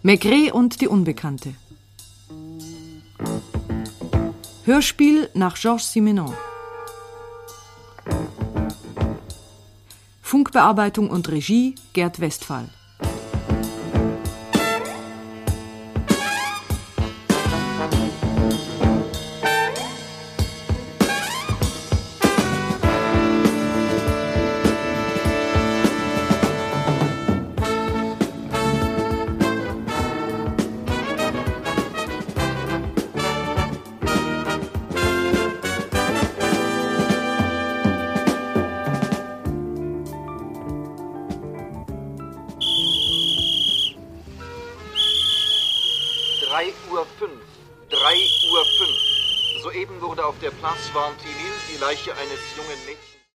Maigret und die Unbekannte. Hörspiel nach Georges Simenon. Funkbearbeitung und Regie Gerd Westphal. Soeben wurde auf der Place Vantilly die Leiche eines jungen Mädchens